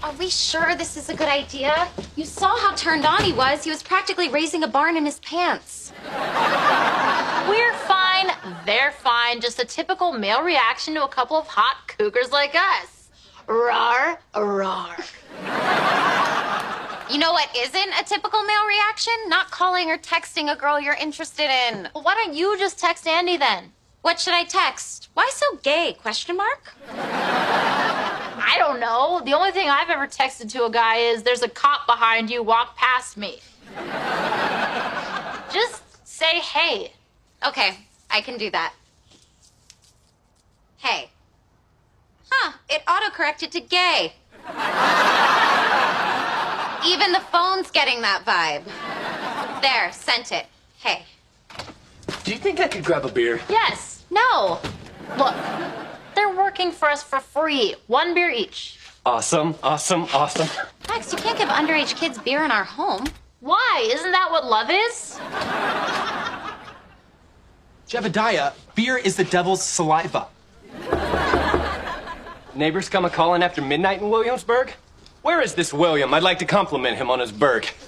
Are we sure this is a good idea? You saw how turned on he was. He was practically raising a barn in his pants. We're fine. They're fine. Just a typical male reaction to a couple of hot cougars like us. Rawr, rawr. You know what isn't a typical male reaction? Not calling or texting a girl you're interested in. Well, why don't you just text Andy then? What should I text? Why so gay? Question mark? I don't know. The only thing I've ever texted to a guy is, "There's a cop behind you, walk past me." Just say hey. Okay, I can do that. Hey. Huh, it autocorrected to gay. Even the phone's getting that vibe. There, sent it. Hey. Do you think I could grab a beer? Yes. No. Look, they're working for us for free. 1 beer each. Awesome, awesome, awesome. Max, you can't give underage kids beer in our home. Why? Isn't that what love is? Jebediah, beer is the devil's saliva. Neighbors come a-calling after midnight in Williamsburg? Where is this William? I'd like to compliment him on his burg.